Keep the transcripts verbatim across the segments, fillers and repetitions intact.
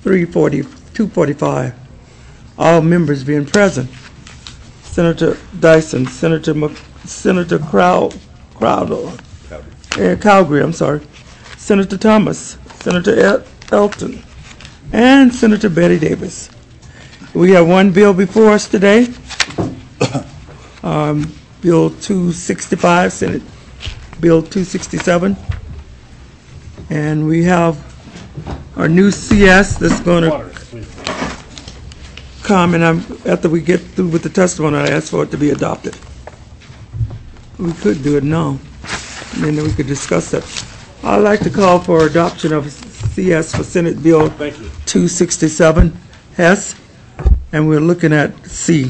three forty, two forty-five. All members being present. Senator Dyson, Senator Mc, Senator Crowd, Crowder, and Calgary, I'm sorry, Senator Thomas, Senator El Elton, and Senator Betty Davis. We have one bill before us today, um, Bill two sixty-five, Senate Bill two sixty-seven, and we have our new C S that's going to come, and I'm, after we get through with the testimony, I ask for it to be adopted. We could do it now, and then we could discuss it. I'd like to call for adoption of C S for Senate Bill two sixty-seven, Hess, and we're looking at C.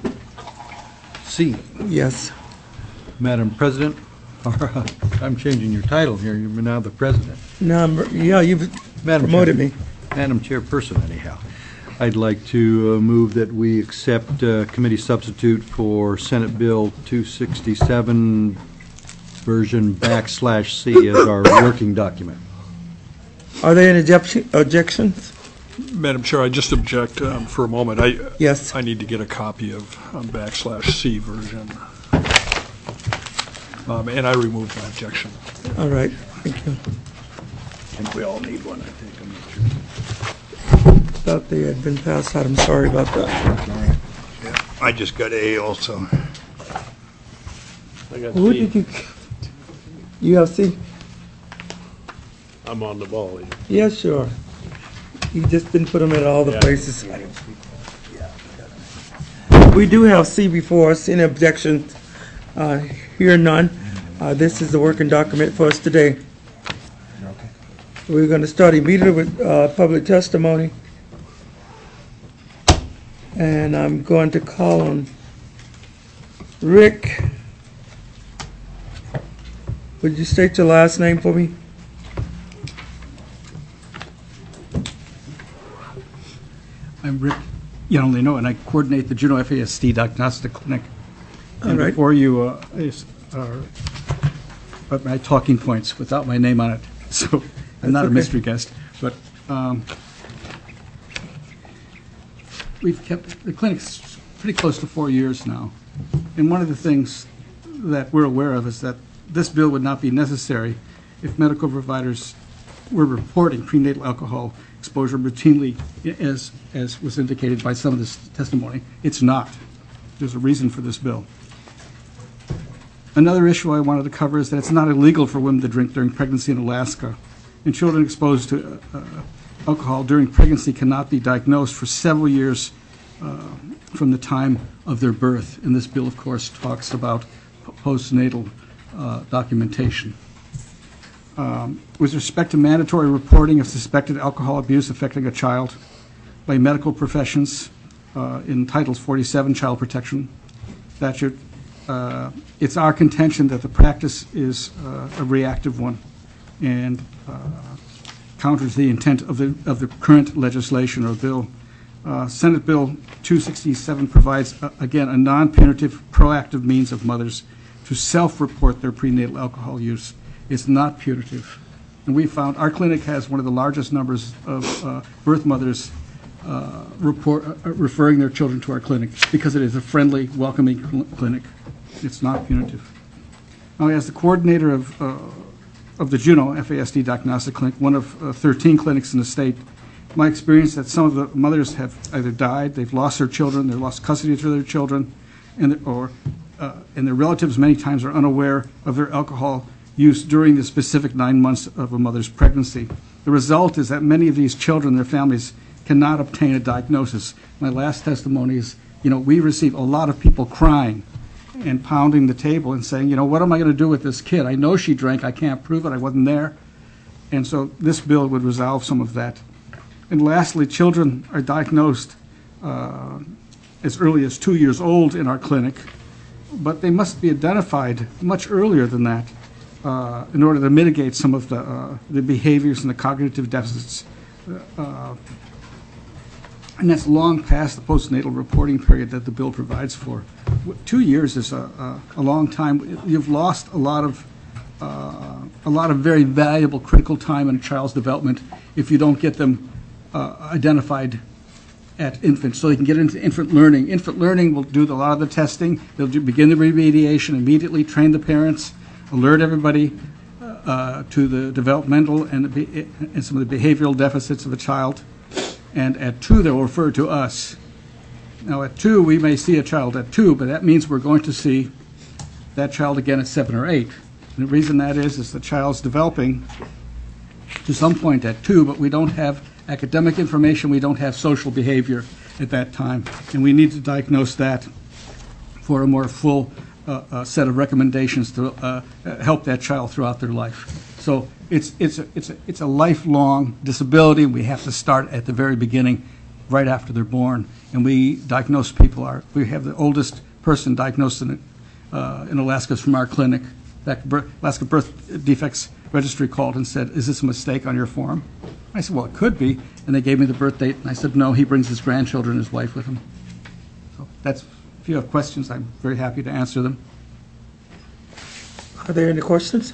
C. Yes. Madam President, I'm changing your title here. You're now the President. No, yeah, you've Madam promoted Chair, me. Madam Chairperson, anyhow. I'd like to uh, move that we accept uh, committee substitute for Senate Bill two sixty-seven version backslash C as our working document. Are there any object- objections? Madam Chair, I just object um, for a moment. I Yes. I need to get a copy of um, backslash C version, um, and I remove my objection. All right, thank you. I think we all need one, I think. I'm not sure. Thought they had been passed out. I'm sorry about that. Yeah, I just got A also. I got Who C. did you? You have C? I'm on the ball. Yeah, sure. You just didn't put them at all the Yeah. places. We do have C before us. Any objections? Uh, Hear none. Uh, This is the working document for us today. We're going to start immediately with uh, public testimony. And I'm going to call on Rick. Would you state your last name for me? I'm Rick Yanolino, and I coordinate the Juneau F A S D Diagnostic Clinic. All And right. before you uh, is, are are my talking points without my name on it, so I'm not a okay. mystery guest. But um, we've kept the clinic's pretty close to four years now, and one of the things that we're aware of is that this bill would not be necessary if medical providers were reporting prenatal alcohol exposure routinely, as as was indicated by some of this testimony. It's not. There's a reason for this bill. Another issue I wanted to cover is that it's not illegal for women to drink during pregnancy in Alaska, and children exposed to uh, alcohol during pregnancy cannot be diagnosed for several years uh, from the time of their birth. And this bill, of course, talks about postnatal uh, documentation. Um, with respect to mandatory reporting of suspected alcohol abuse affecting a child by medical professions uh, in Title forty-seven Child Protection Statute, uh, it's our contention that the practice is uh, a reactive one and uh, counters the intent of the of the current legislation or bill. Uh, Senate Bill two sixty-seven provides, uh, again, a non-punitive, proactive means of mothers to self-report their prenatal alcohol use. It's not punitive. And we found our clinic has one of the largest numbers of uh, birth mothers uh, report, uh, referring their children to our clinic because it is a friendly, welcoming cl- clinic. It's not punitive. Now, as the coordinator of, uh, of the Juneau F A S D Diagnostic Clinic, one of uh, thirteen clinics in the state, my experience that some of the mothers have either died, they've lost their children, they've lost custody of their children, and or uh, and their relatives many times are unaware of their alcohol use during the specific nine months of a mother's pregnancy. The result is that many of these children and their families cannot obtain a diagnosis. My last testimony is, you know, we receive a lot of people crying and pounding the table and saying, you know, what am I going to do with this kid? I know she drank, I can't prove it, I wasn't there. And so this bill would resolve some of that. And lastly, children are diagnosed uh, as early as two years old in our clinic, but they must be identified much earlier than that uh, in order to mitigate some of the, uh, the behaviors and the cognitive deficits. Uh, and that's long past the postnatal reporting period that the bill provides for. Two years is a, a, a long time. You've lost a lot of uh, a lot of very valuable critical time in a child's development if you don't get them uh, identified at infant, so they can get into infant learning. Infant learning will do a lot of the testing. They'll do, begin the remediation immediately, train the parents, alert everybody uh, to the developmental and, the be- and some of the behavioral deficits of a child. And at two, they'll refer to us. Now, at two, we may see a child at two, but that means we're going to see that child again at seven or eight. And the reason that is, is the child's developing to some point at two, but we don't have academic information, we don't have social behavior at that time. And we need to diagnose that for a more full uh, uh, set of recommendations to uh, help that child throughout their life. So it's, it's, a, it's, a, it's a lifelong disability. We have to start at the very beginning, right after they're born. And we diagnose people. Our, we have the oldest person diagnosed in, uh, in Alaska from our clinic. That Alaska Birth Defects Registry called and said, "Is this a mistake on your form?" I said, "Well, it could be." And they gave me the birth date, and I said, "No, he brings his grandchildren and his wife with him." So that's, if you have questions, I'm very happy to answer them. Are there any questions?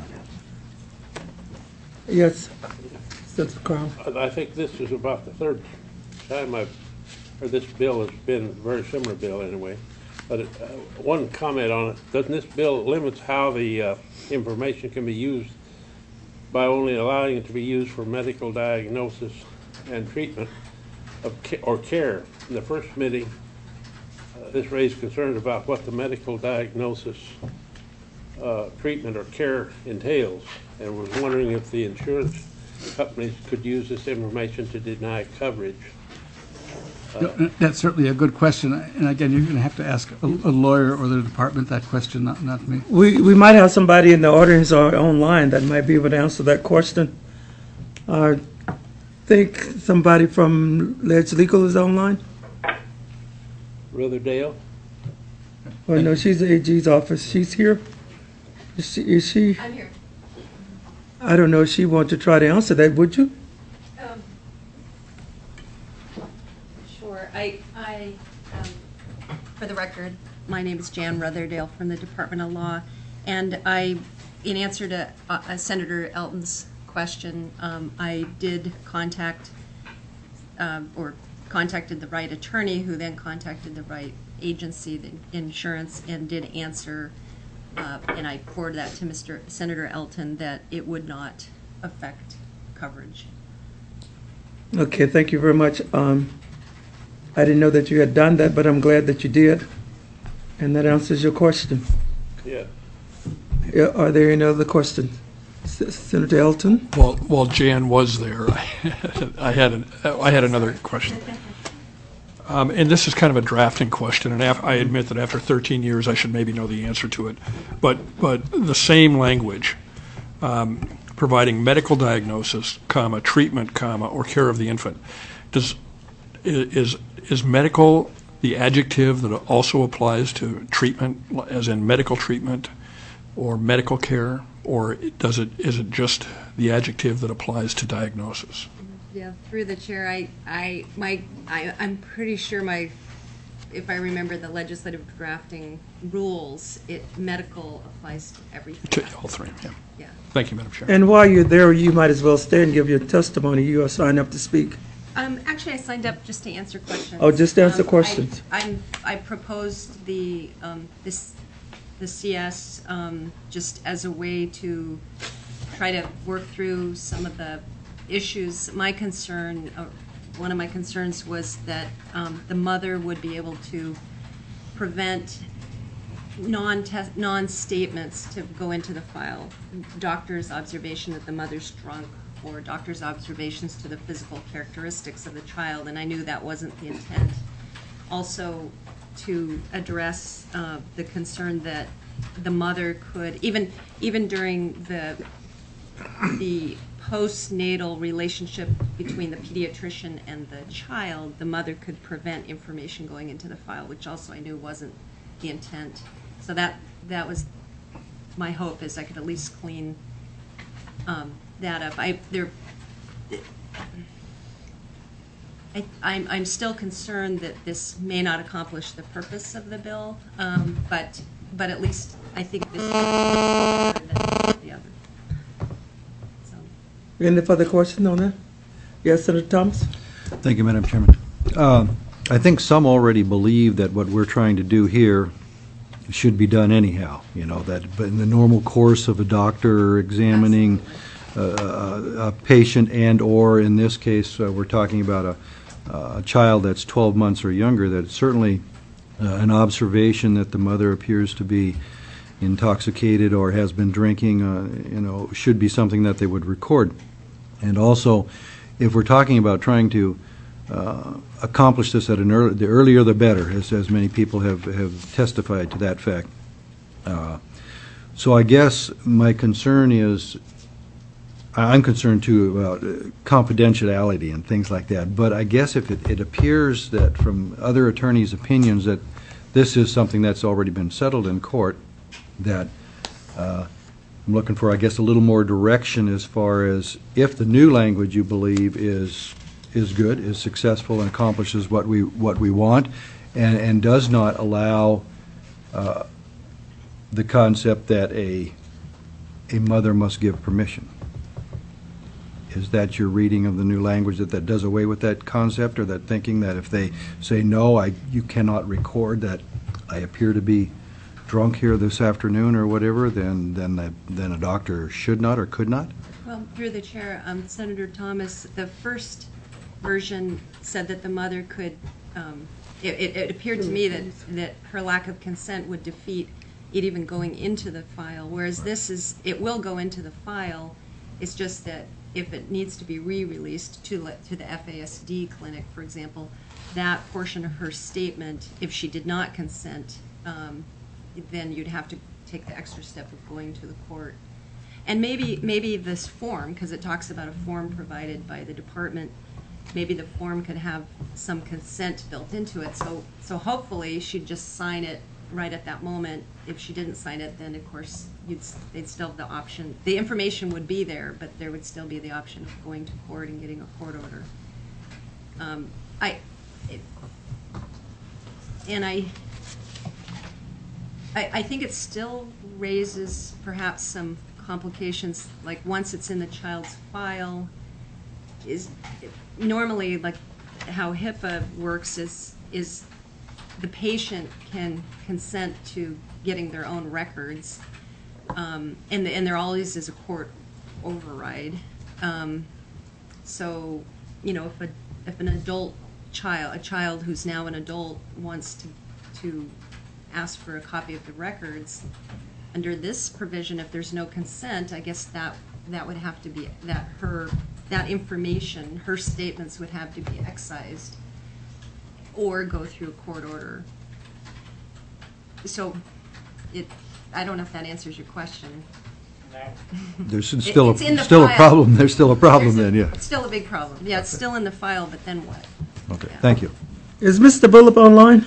Yes, Senator Crown. I think this is about the third time I've, or this bill has been a very similar bill anyway. But uh, one comment on it, doesn't this bill limits how the uh, information can be used by only allowing it to be used for medical diagnosis and treatment of ca- or care? In the first committee, uh, this raised concerns about what the medical diagnosis, uh, treatment, or care entails, and was wondering if the insurance companies could use this information to deny coverage. Uh, That's certainly a good question. And again, you're going to have to ask a, a lawyer or the department that question, not, not me. We, we might have somebody in the audience or online that might be able to answer that question. I think somebody from Ledge Legal is online. Ritherdale? Well, no, she's the A G's office. She's here. Is she? Is she? I'm here. I don't know if she wants to try to answer that, would you? Um, Sure. I, I, um, for the record, my name is Jan Ritherdale from the Department of Law, and I, in answer to uh, uh, Senator Elton's question, um, I did contact, um, or contacted the right attorney, who then contacted the right agency, the insurance, and did answer, uh, and I forwarded that to Mister Senator Elton, that it would not affect coverage. Okay, thank you very much. Um, I didn't know that you had done that, but I'm glad that you did. And that answers your question. Yeah. Yeah, are there any other questions? S- Senator Elton? While, while Jan was there, I had, an, I had another question. Um, and this is kind of a drafting question, and af- I admit that after thirteen years, I should maybe know the answer to it. But, but the same language, um, providing medical diagnosis, comma, treatment, comma, or care of the infant, does is is medical the adjective that also applies to treatment, as in medical treatment or medical care, or does it is it just the adjective that applies to diagnosis? Yeah, through the chair, I, I, my, I, I'm pretty sure my, if I remember the legislative drafting rules, it, medical applies to everything. To all three, yeah. Yeah. Thank you, Madam Chair. And while you're there, you might as well stay and give your testimony. You are signed up to speak. Um, actually, I signed up just to answer questions. Oh, just to answer Um, I- questions. I'm, I proposed the, um, this, the C S, um, just as a way to try to work through some of the issues. My concern, uh, one of my concerns was that, um, the mother would be able to prevent non-test, non-statements to go into the file. Doctor's observation that the mother's drunk, or doctor's observations to the physical characteristics of the child, and I knew that wasn't the intent. Also, to address uh, the concern that the mother could, even even during the the postnatal relationship between the pediatrician and the child, the mother could prevent information going into the file, which also I knew wasn't the intent. So that that was my hope, is I could at least clean um, that up. I there. I, I'm I'm still concerned that this may not accomplish the purpose of the bill, um, but but at least I think this is better than the other. So. Any further questions on that? Yes, Senator Thomas? Thank you, Madam Chairman. Uh, I think some already believe that what we're trying to do here should be done anyhow, you know, that but in the normal course of a doctor examining uh, a, a patient and/or, in this case, uh, we're talking about a, a child that's twelve months or younger, that certainly uh, an observation that the mother appears to be intoxicated or has been drinking, uh, you know, should be something that they would record. And also, if we're talking about trying to uh, accomplish this at an early, the earlier the better, as, as many people have, have testified to that fact. Uh, so I guess my concern is, I'm concerned too about uh, confidentiality and things like that, but I guess if it, it appears that from other attorneys' opinions that this is something that's already been settled in court, that uh, I'm looking for, I guess, a little more direction as far as if the new language you believe is is good, is successful, and accomplishes what we what we want, and and does not allow uh, the concept that a a mother must give permission. Is that your reading of the new language, that that does away with that concept, or that thinking that if they say no, I you cannot record that I appear to be drunk here this afternoon or whatever, then then that, then a doctor should not or could not? Well, through the chair, um, Senator Thomas, the first version said that the mother could, um, it, it, it appeared to me that, that her lack of consent would defeat it even going into the file, whereas this is, it will go into the file. It's just that if it needs to be re-released to, to the F A S D clinic, for example, that portion of her statement, if she did not consent, um, then you'd have to take the extra step of going to the court. And maybe maybe this form, because it talks about a form provided by the department, maybe the form could have some consent built into it. So so hopefully she'd just sign it right at that moment. If she didn't sign it, then of course you'd they'd still have the option. The information would be there, but there would still be the option of going to court and getting a court order. Um, I it, and I. I think it still raises perhaps some complications, like once it's in the child's file, is normally like how HIPAA works is is the patient can consent to getting their own records, um, and the, and there always is a court override. Um, so, you know, if a if an adult child, a child who's now an adult, wants to to ask for a copy of the records, under this provision, if there's no consent, I guess that that would have to be, that her, that information, her statements would have to be excised or go through a court order. So it, I don't know if that answers your question. There's still It's in a the still a file. problem. There's still a problem There's then, a- yeah. It's still a big problem. Yeah, it's still in the file, but then what? Okay, Yeah. thank you. Is Mister Bullock online?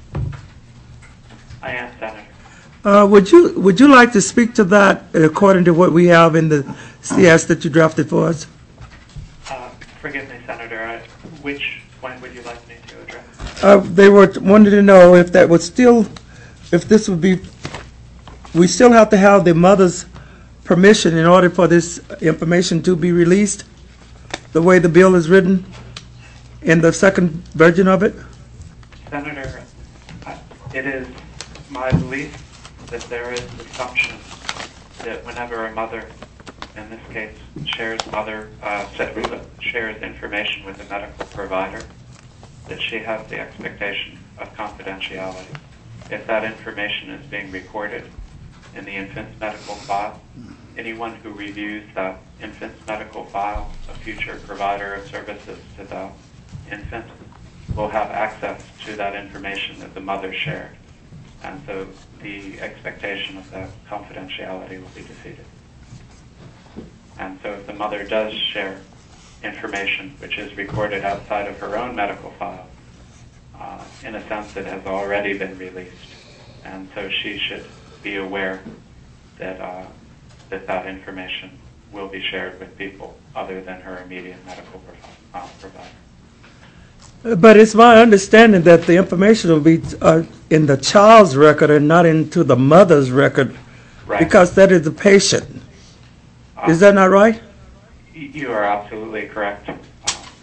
I am, Senator. Uh, would you would you like to speak to that according to what we have in the C S that you drafted for us? Uh, forgive me, Senator. I, which point would you like me to address? Uh, they were wanted to know if that would still, if this would be, we still have to have the mother's permission in order for this information to be released, the way the bill is written in the second version of it? Senator, uh, it is my belief that there is an assumption that whenever a mother, in this case, shares mother uh, shares information with a medical provider, that she has the expectation of confidentiality. If that information is being recorded in the infant's medical file, anyone who reviews that infant's medical file, a future provider of services to the infant, will have access to that information that the mother shared. And so the expectation of that confidentiality will be defeated. And so if the mother does share information which is recorded outside of her own medical file, uh, in a sense it has already been released. And so she should be aware that, uh, that that information will be shared with people other than her immediate medical provi- uh, provider. But it's my understanding that the information will be uh, in the child's record and not into the mother's record, Right. because that is the patient. Uh, Is that not right? y- You are absolutely correct. Uh,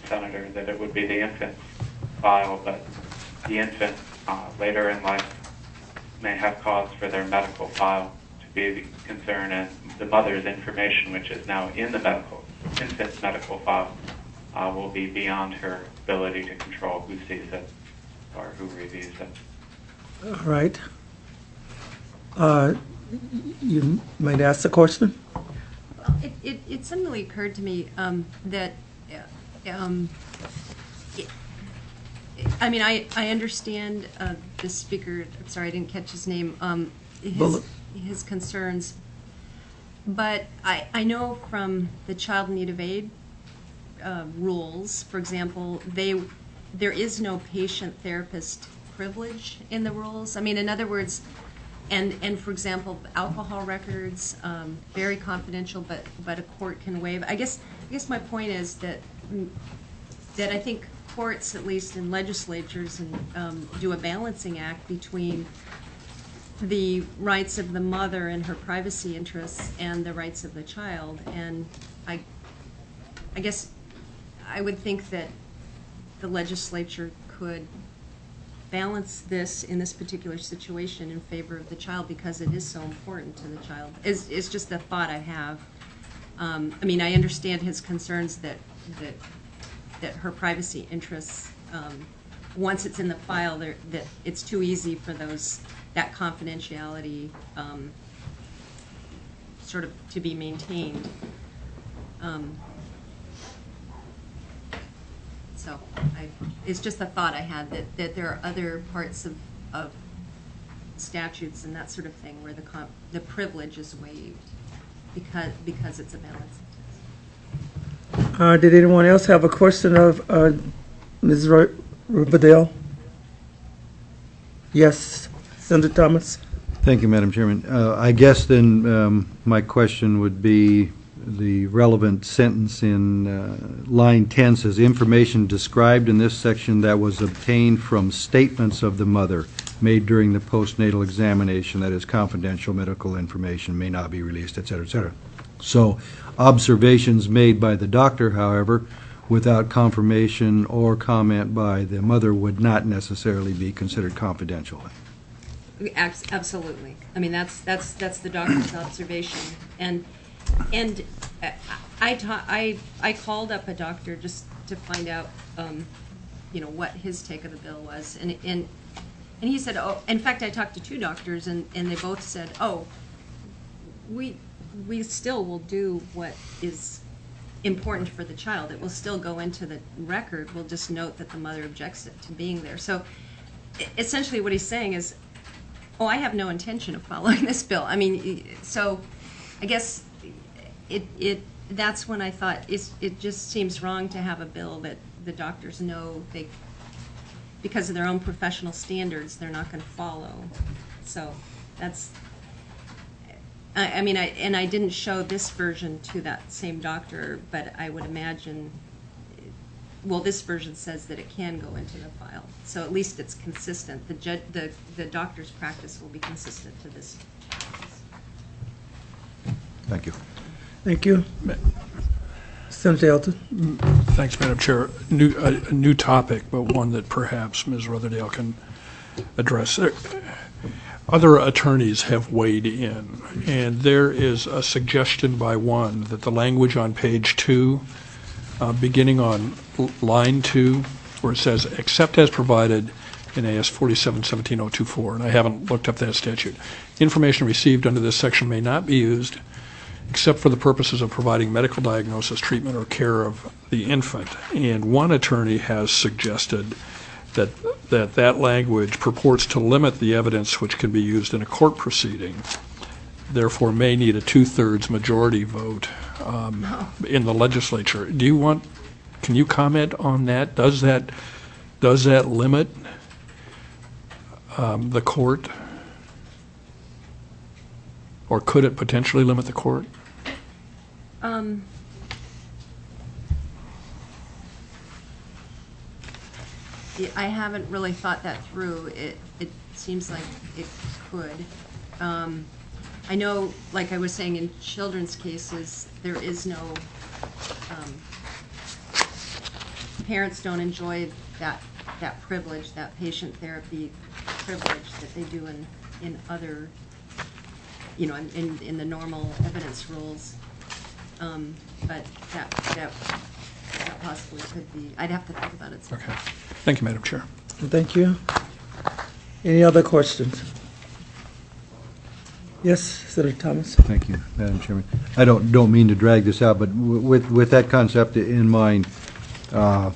Senator, that it would be the infant's file, but the infant uh, later in life may have cause for their medical file to be concerned, and the mother's information, which is now in the medical infant's medical file, uh, will be beyond her ability to control who sees it or who reviews it. All right. Uh, You might ask the question? Well, it, it, it suddenly occurred to me um, that, uh, um, it, I mean, I, I understand uh, the speaker, I'm sorry, I didn't catch his name, um, his, his concerns. But I, I know from the child in need of aid uh, rules, for example, they, there is no patient-therapist privilege in the rules. I mean, in other words, And, and for example, alcohol records, um, very confidential, but, but a court can waive. I guess, I guess my point is that, that I think courts, at least in legislatures, and, um, do a balancing act between the rights of the mother and her privacy interests and the rights of the child. And I, I guess I would think that the legislature could balance this in this particular situation in favor of the child because it is so important to the child. It's, it's just a thought I have. Um, I mean, I understand his concerns that that that her privacy interests, um, once it's in the file, that it's too easy for those that confidentiality um, sort of to be maintained. Um, So I, it's just a thought I had that, that there are other parts of, of statutes and that sort of thing where the comp, the privilege is waived because because it's a balancing test. Uh, did anyone else have a question of uh, Miz Riverdale? Yes, Senator Thomas. Thank you, Madam Chairman. Uh, I guess then um, my question would be the relevant sentence in uh, line ten says, information described in this section that was obtained from statements of the mother made during the postnatal examination, that is confidential medical information, may not be released, et cetera, et cetera. So observations made by the doctor, however, without confirmation or comment by the mother would not necessarily be considered confidential. Absolutely. I mean, that's that's that's the doctor's observation. And And I, ta- I, I called up a doctor just to find out, um, you know, what his take of the bill was. And, and, and he said, oh, in fact, I talked to two doctors, and, and they both said, oh, we, we still will do what is important for the child. It will still go into the record. We'll just note that the mother objects to being there. So essentially what he's saying is, oh, I have no intention of following this bill. I mean, so I guess It, it, that's when I thought it's, it just seems wrong to have a bill that the doctors know they, because of their own professional standards, they're not going to follow. So that's, I, I mean, I, and I didn't show this version to that same doctor, but I would imagine, well, this version says that it can go into the file. So at least it's consistent. The, ju- the, the doctor's practice will be consistent to this. Thank you. Thank you. Senator Elton. Thanks, Madam Chair. New, a, a new topic, but one that perhaps Miz Rutherford can address. There, other attorneys have weighed in, and there is a suggestion by one that the language on page two, uh, beginning on line two, where it says, except as provided in A S forty-seven seventeen oh twenty-four, and I haven't looked up that statute, information received under this section may not be used except for the purposes of providing medical diagnosis, treatment, or care of the infant. And one attorney has suggested that that, that language purports to limit the evidence which can be used in a court proceeding, therefore may need a two-thirds majority vote um, in the legislature. Do you want, can you comment on that? Does that, does that limit um, the court? Or could it potentially limit the court? Um, yeah, I haven't really thought that through. It it seems like it could. Um, I know, like I was saying, in children's cases, there is no um, parents don't enjoy that, that privilege, that patient therapy privilege that they do in, in other, you know, in, in, in the normal evidence rules. Um, but that, that, that possibly could be, I'd have to think about it. Okay. Thank you, Madam Chair. Thank you. Any other questions? Yes, Senator Thomas. Thank you, Madam Chairman. I don't, don't mean to drag this out, but w- with, with that concept in mind, uh,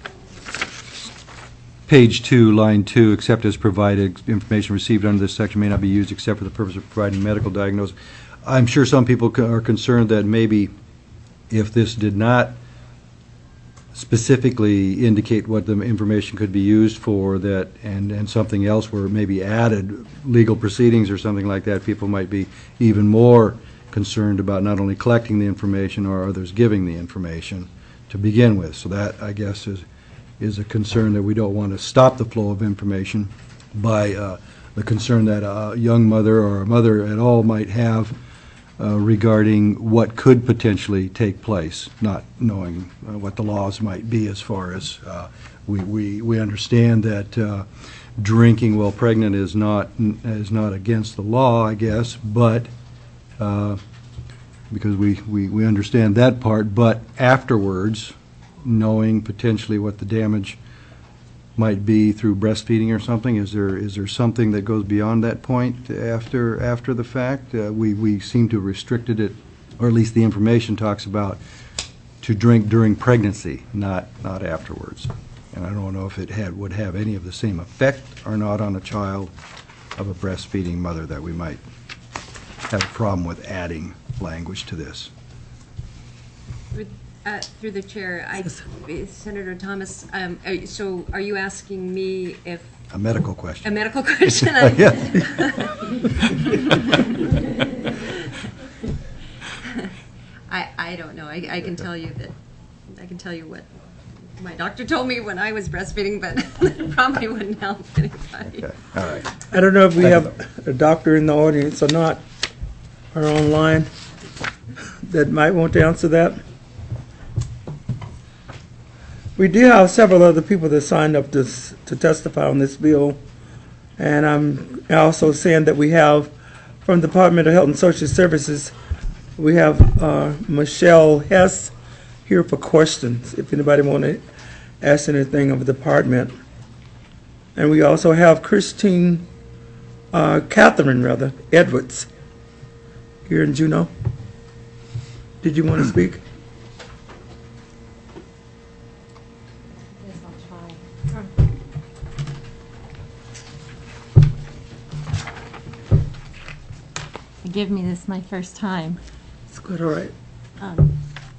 page two, line two, except as provided, information received under this section may not be used except for the purpose of providing medical diagnosis. I'm sure some people co- are concerned that maybe if this did not specifically indicate what the information could be used for, that and, and something else were maybe added, legal proceedings or something like that, people might be even more concerned about not only collecting the information or others giving the information to begin with. So that, I guess, is is a concern that we don't want to stop the flow of information by uh, the concern that a young mother or a mother at all might have uh, regarding what could potentially take place, not knowing uh, what the laws might be as far as uh, we, we, we understand that uh, drinking while pregnant is not, is not against the law, I guess, but uh, because we, we, we understand that part, but afterwards, knowing potentially what the damage might be through breastfeeding or something, is there is there something that goes beyond that point after after the fact? Uh, we we seem to have restricted it, or at least the information talks about to drink during pregnancy, not not afterwards. And I don't know if it had would have any of the same effect or not on a child of a breastfeeding mother that we might have a problem with adding language to this. Uh, through the chair, I, Senator Thomas, um, are, so are you asking me if... A medical question. A medical question? I, I don't know. I, I can tell you that, I can tell you what my doctor told me when I was breastfeeding, but it probably wouldn't help anybody. Okay, all right. I don't know if we have a doctor in the audience or not, or online, that might want to answer that. We do have several other people that signed up to, s- to testify on this bill. And I'm also saying that we have, from the Department of Health and Social Services, we have uh, Michelle Hess here for questions, if anybody want to ask anything of the department. And we also have Christine, uh, Catherine, rather, Edwards, here in Juneau. Did you want to speak? Forgive me, this is my first time. It's quite all right. Um,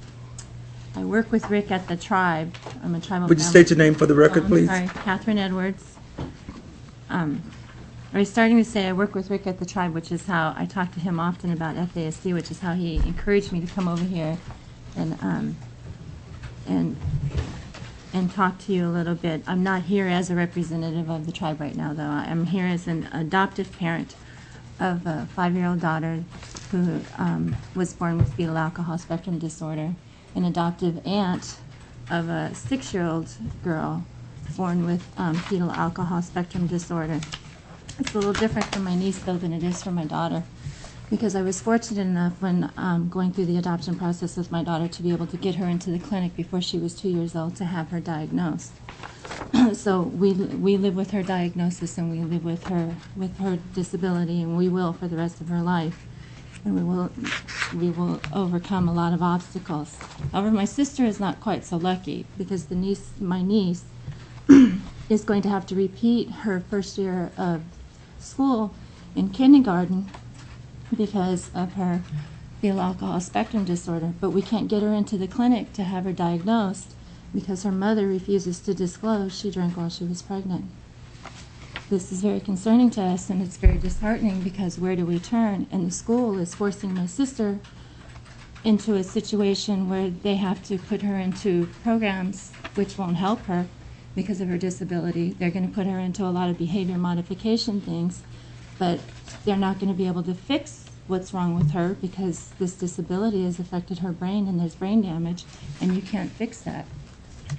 I work with Rick at the Tribe. I'm a tribal Would you family- state your name for the record, Oh, I'm please? Sorry, Catherine Edwards. Um, I was starting to say I work with Rick at the Tribe, which is how I talk to him often about F A S D, which is how he encouraged me to come over here and um, and and talk to you a little bit. I'm not here as a representative of the tribe right now, though. I'm here as an adoptive parent of a five-year-old daughter who um, was born with fetal alcohol spectrum disorder, an adoptive aunt of a six-year-old girl born with um, fetal alcohol spectrum disorder. It's a little different for my niece, though, than it is for my daughter, because I was fortunate enough when um, going through the adoption process with my daughter to be able to get her into the clinic before she was two years old to have her diagnosed. So we we live with her diagnosis, and we live with her with her disability, and we will for the rest of her life, and we will we will overcome a lot of obstacles. However, my sister is not quite so lucky, because the niece my niece is going to have to repeat her first year of school in kindergarten because of her fetal alcohol spectrum disorder, but we can't get her into the clinic to have her diagnosed because her mother refuses to disclose she drank while she was pregnant. This is very concerning to us, and it's very disheartening, because where do we turn? And the school is forcing my sister into a situation where they have to put her into programs which won't help her because of her disability. They're going to put her into a lot of behavior modification things, but they're not going to be able to fix what's wrong with her because this disability has affected her brain, and there's brain damage, and you can't fix that.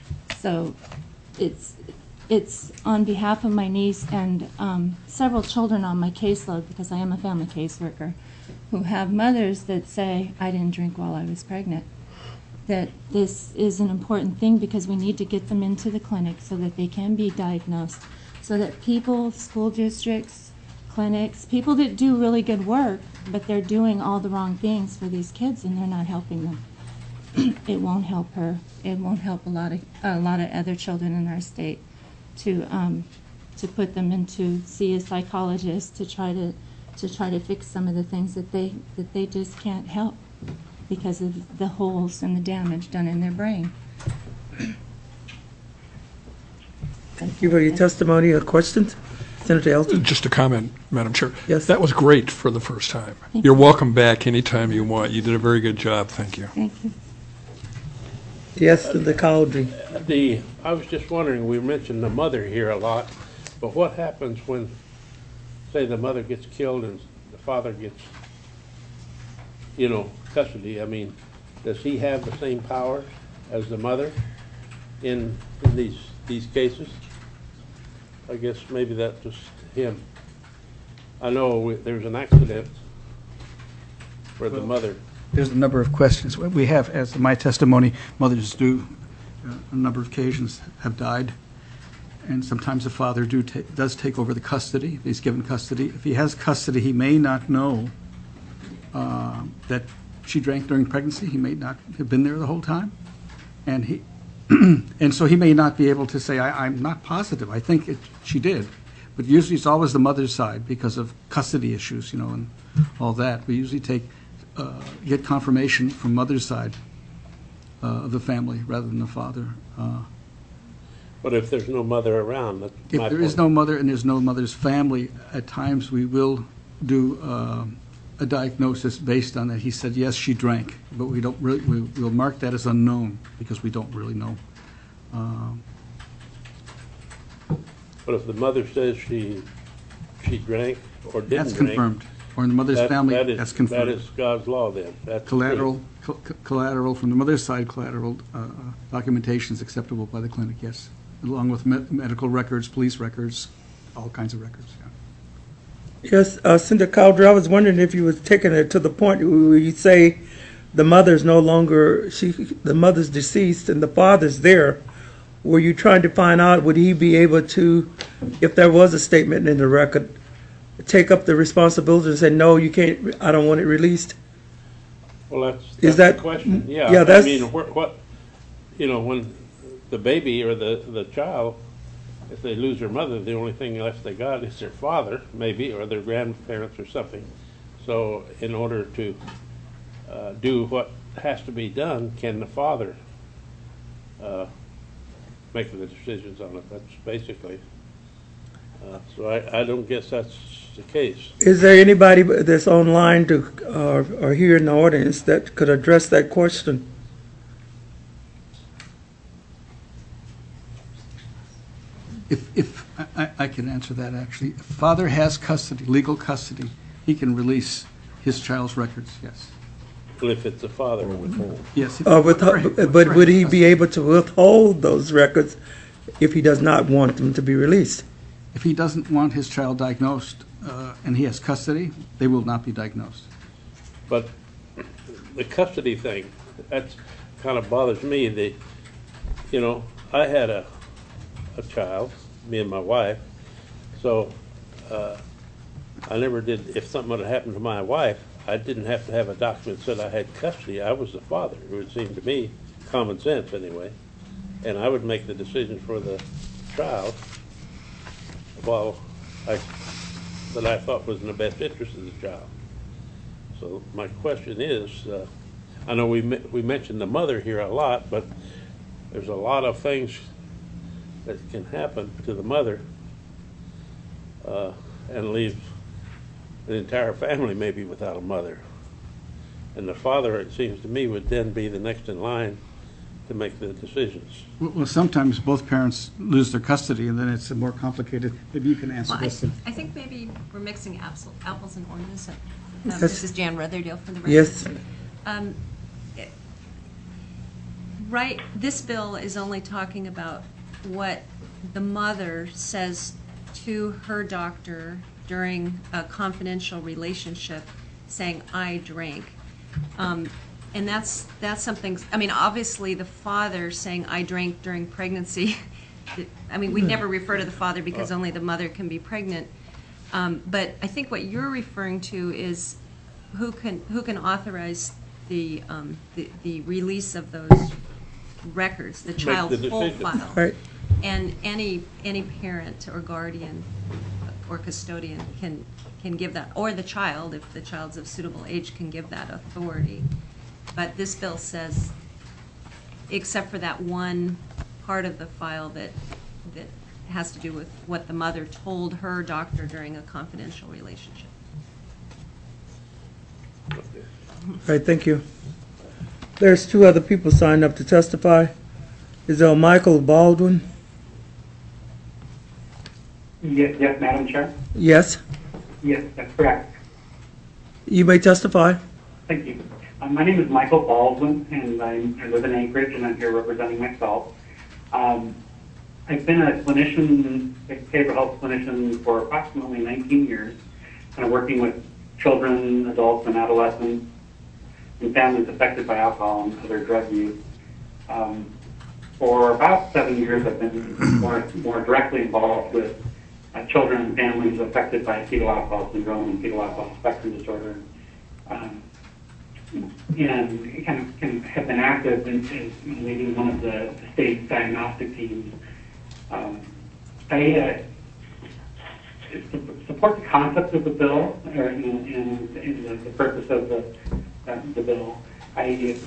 So it's, it's on behalf of my niece and um, several children on my caseload, because I am a family caseworker, who have mothers that say, I didn't drink while I was pregnant. That this is an important thing because we need to get them into the clinic so that they can be diagnosed, so that people, school districts, clinics, people that do really good work, but they're doing all the wrong things for these kids and they're not helping them. It won't help her. It won't help a lot of a lot of other children in our state to um, to put them into see a psychologist to try to to try to fix some of the things that they that they just can't help because of the holes and the damage done in their brain. Thank you for your testimony or questions. Senator Elton? Just a comment, Madam Chair. Yes. That was great for the first time. Thank You're you. welcome back anytime you want. You did a very good job. Thank you. Thank you. Yes, Senator Cowdery. The, I was just wondering, we mentioned the mother here a lot, but what happens when, say, the mother gets killed and the father gets, you know, custody? I mean, does he have the same power as the mother in, in these, these cases? I guess maybe that's just him. I know we- there was an accident where the mother, There's a number of questions. We have, as in my testimony, mothers do, uh, on a number of occasions, have died. And sometimes the father do ta- does take over the custody. He's given custody. If he has custody, he may not know uh, that she drank during pregnancy. He may not have been there the whole time. And he, and so he may not be able to say, I, I'm not positive. I think it, she did. But usually it's always the mother's side because of custody issues, you know, and all that. We usually take, uh, get confirmation from mother's side uh, of the family rather than the father. Uh, but if there's no mother around, that's If my there is point. no mother and there's no mother's family, at times we will do uh, a diagnosis based on that. He said, yes, she drank, but we don't really, we- we'll mark that as unknown because we don't really know. Um, But if the mother says she, she drank or didn't That's drink. confirmed. Or in the mother's that- family, that is- that's That confirmed. is God's law then. That's Collateral, co- co- collateral, from the mother's side, collateral uh, documentation is acceptable by the clinic, yes, along with me- medical records, police records, all kinds of records, yeah. Yes, uh, Senator Cowdery, I was wondering if you was taking it to the point where you say the mother's no longer, she, the mother's deceased and the father's there. Were you trying to find out, would he be able to, if there was a statement in the record, take up the responsibility and say, no, you can't, I don't want it released? Well, that's, Is that's that- the question, yeah. yeah, that's- I mean, what, what, you know, when the baby or the, the child, if they lose their mother, the only thing left they got is their father, maybe, or their grandparents or something. So in order to uh, do what has to be done, can the father uh, make the decisions on it? That's basically, uh, so I, I don't guess that's the case. Is there anybody that's online to, uh, or here in the audience that could address that question? If, if, I, I- I can answer that, actually. If father has custody, legal custody, he can release his child's records, yes. Well, if it's the father or withhold. Yes. if- Uh, with, Right, but right. would he be able to withhold those records if he does not want them to be released? If he doesn't want his child diagnosed uh, and he has custody, they will not be diagnosed. But the custody thing, that's kind of bothers me. The, you know, I had a, a child, me and my wife, so uh, I never did, if something would have happened to my wife, I didn't have to have a document that said I had custody. I was the father, it would seem to me, common sense anyway. And I would make the decision for the child, well, I, that I thought was in the best interest of the child. So my question is, uh, I know we me- we mentioned the mother here a lot, but there's a lot of things that can happen to the mother uh, and leave an entire family maybe without a mother. And the father, it seems to me, would then be the next in line to make the decisions. Well, well, sometimes both parents lose their custody, and then it's a more complicated, maybe you can answer Well, I, this. I think maybe we're mixing apples, apples and oranges. Um, Yes. This is Jan Rutherdale for the record. Yes. Um, it- right, this bill is only talking about what the mother says to her doctor during a confidential relationship, saying, I drank. Um, and that's, that's something, I mean, obviously the father saying, I drank during pregnancy, I mean, we never refer to the father because only the mother can be pregnant. Um, but I think what you're referring to is who can, who can authorize the, um, the, the release of those records, the child's the whole decision. file. Right. And any, any parent or guardian or custodian can, can give that, or the child, if the child's of suitable age, can give that authority. But this bill says, except for that one part of the file that, that has to do with what the mother told her doctor during a confidential relationship. All right, thank you. There's two other people signed up to testify. Is there Michael Baldwin? Yes, yes, Madam Chair. Yes. Yes, that's correct. You may testify. Thank you. Uh, my name is Michael Baldwin, and I'm, I live in Anchorage, and I'm here representing myself. Um, I've been a clinician, a behavioral health clinician for approximately nineteen years, kind of working with children, adults, and adolescents, and families affected by alcohol and other drug use. Um, for about seven years, I've been more, more directly involved with uh, children and families affected by fetal alcohol syndrome and fetal alcohol spectrum disorder. Um, and kind of, kind of have been active in, in leading one of the, the state diagnostic teams. Um, I uh, support the concept of the bill or in, in, in the, the purpose of the, uh, the bill. I,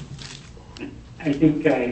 I think uh,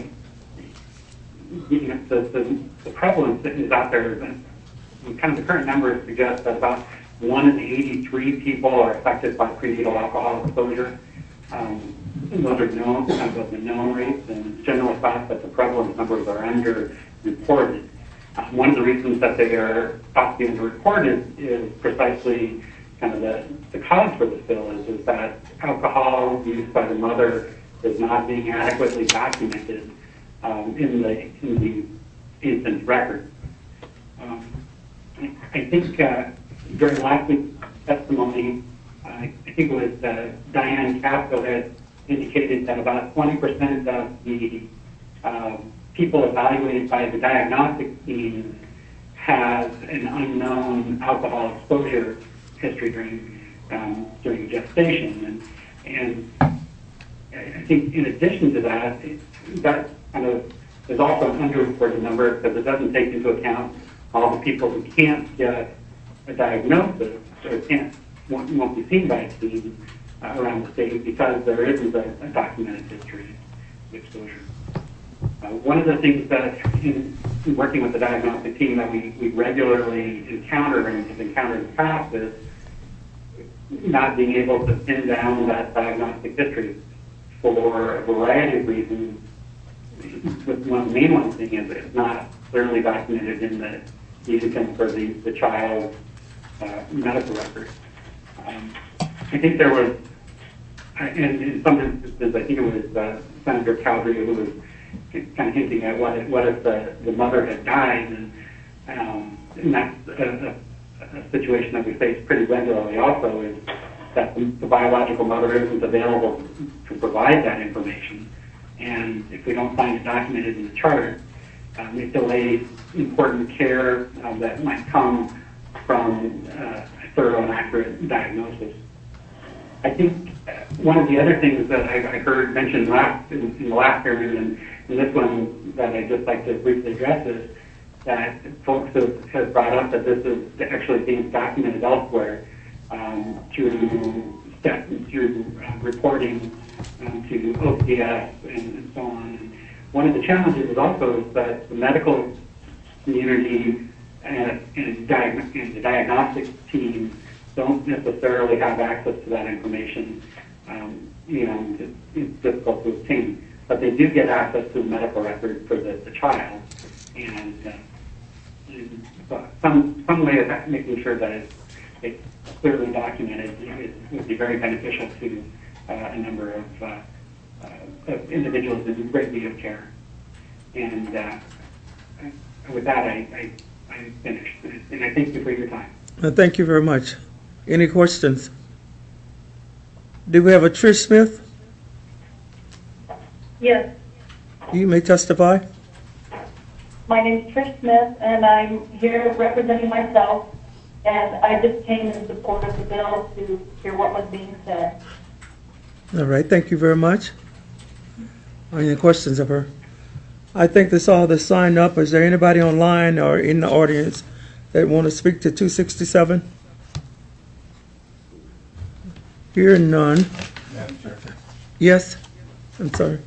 you know, the, the, the prevalence that is out there, kind of the current numbers suggest that about one in eighty-three people are affected by prenatal alcohol exposure. Um, those are known, kind of the known rates, and generally thought that the prevalence numbers are underreported. Uh, one of the reasons that they are thought to be underreported is precisely kind of the, the cause for this bill is, is that alcohol use by the mother is not being adequately documented um, in the in the infant record. Um, I think uh, during last week's testimony, uh, I think it was uh, Diane Casco had indicated that about twenty percent of the uh, people evaluated by the diagnostic team have an unknown alcohol exposure history during um, during gestation, and and I think in addition to that, it, that kind of is also an underreported number because it doesn't take into account all the people who can't get a diagnosis or can't won't, won't be seen by a team uh, around the state because there isn't a, a documented history of exposure. Uh, one of the things that in, in working with the diagnostic team that we, we regularly encounter and have encountered in the past is not being able to pin down that diagnostic history for a variety of reasons. With one of the main ones being is it's not clearly documented in the income for the, the child's uh, medical record. Um, I think there was, and in some instances, I think it was uh, Senator Cowdery who was kind of hinting at what if, what if the, the mother had died, and, um, and that's a, a, a situation that we face pretty regularly also is that the, the biological mother isn't available to provide that information. And if we don't find it documented in the chart, um, it delays important care um, that might come from uh, a thorough and accurate diagnosis. I think one of the other things that I, I heard mentioned last in, in the last hearing, and, and this one that I'd just like to briefly address is that folks have, have brought up that this is actually being documented elsewhere um, through step, through uh, reporting um, to O C S and, and so on. And one of the challenges is also is that the medical community and, and, diag- and the diagnostic team don't necessarily have access to that information. Um, you know, it, it's difficult to obtain, but they do get access to the medical record for the, the child, and, uh, and so some some way of making sure that it's, it's clearly documented it would be very beneficial to uh, a number of, uh, uh, of individuals in great need of care. And uh, with that, I, I, I'm finished. And I thank you for your time. Uh, Thank you very much. Any questions? Do we have a Trish Smith? Yes, You may testify. my name's Trish Smith, and I'm here representing myself, and I just came in support of the bill to hear what was being said. All right, thank you very much. Any questions of her? I think that's all that's signed up. Is there anybody online or in the audience that want to speak to two sixty-seven? Hearing none. Yes? I'm sorry.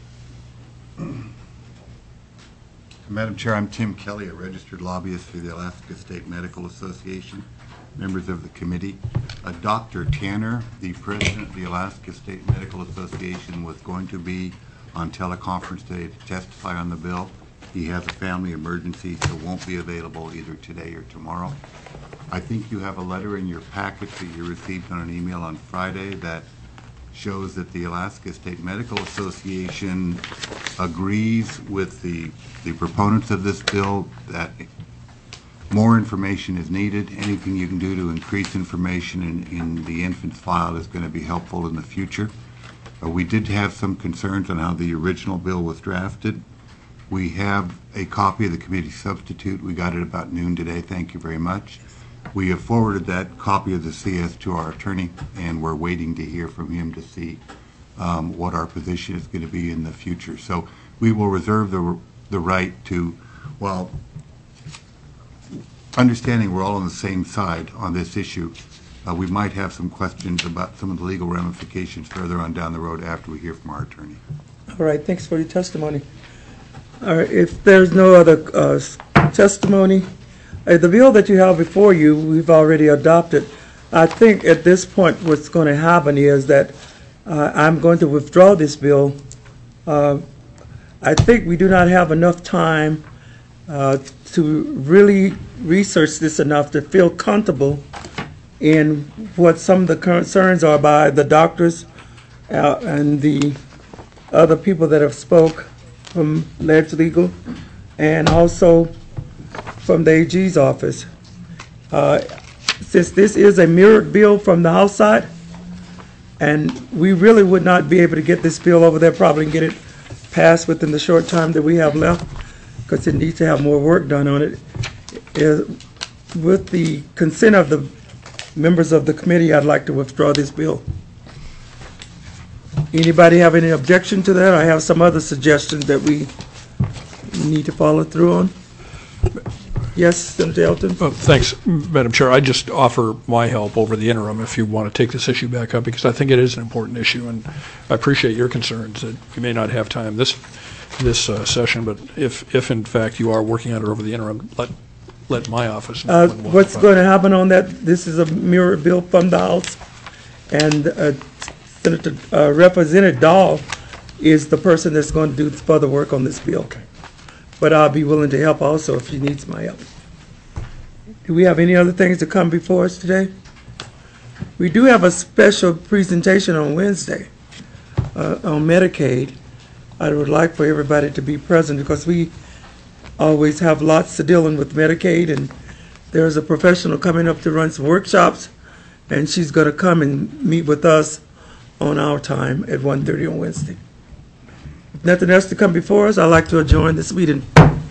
Madam Chair, I'm Tim Kelly, a registered lobbyist for the Alaska State Medical Association, members of the committee. Uh, Doctor Tanner, the president of the Alaska State Medical Association, was going to be on teleconference today to testify on the bill. He has a family emergency, so won't be available either today or tomorrow. I think you have a letter in your packet that you received on an email on Friday that shows that the Alaska State Medical Association agrees with the, the proponents of this bill that more information is needed. Anything you can do to increase information in, in the infant's file is going to be helpful in the future. Uh, we did have some concerns on how the original bill was drafted. We have a copy of the committee substitute. We got it about noon today. Thank you very much. We have forwarded that copy of the C S to our attorney, and we're waiting to hear from him to see um, what our position is going to be in the future. So we will reserve the, the right to, well, understanding we're all on the same side on this issue, uh, we might have some questions about some of the legal ramifications further on down the road after we hear from our attorney. All right, thanks for your testimony. All right, if there's no other uh, testimony, uh, the bill that you have before you, we've already adopted. I think at this point what's going to happen is that uh, I'm going to withdraw this bill. Uh, I think we do not have enough time uh, to really research this enough to feel comfortable in what some of the concerns are by the doctors uh, and the other people that have spoke from Ledge Legal and also from the A G's office. Uh, since this is a mirrored bill from the House side, and we really would not be able to get this bill over there probably and get it passed within the short time that we have left, because it needs to have more work done on it. Uh, with the consent of the members of the committee, I'd like to withdraw this bill. Anybody have any objection to that? I have some other suggestions that we need to follow through on. Yes, Senator Elton? Oh, thanks, Madam Chair. I just offer my help over the interim if you want to take this issue back up, because I think it is an important issue, and I appreciate your concerns that you may not have time this this uh, session, but if, if in fact you are working on it over the interim, let let my office know. Uh, what's going to happen on that, this is a mirror bill from the House, and uh, Senator uh, Representative Dahl is the person that's going to do the further work on this bill. Okay. But I'll be willing to help also if she needs my help. Do we have any other things to come before us today? We do have a special presentation on Wednesday uh, on Medicaid. I would like for everybody to be present because we always have lots to dealing with Medicaid, and there's a professional coming up to run some workshops, and she's going to come and meet with us on our time at one thirty on Wednesday. If nothing else to come before us, I'd like to adjourn this meeting.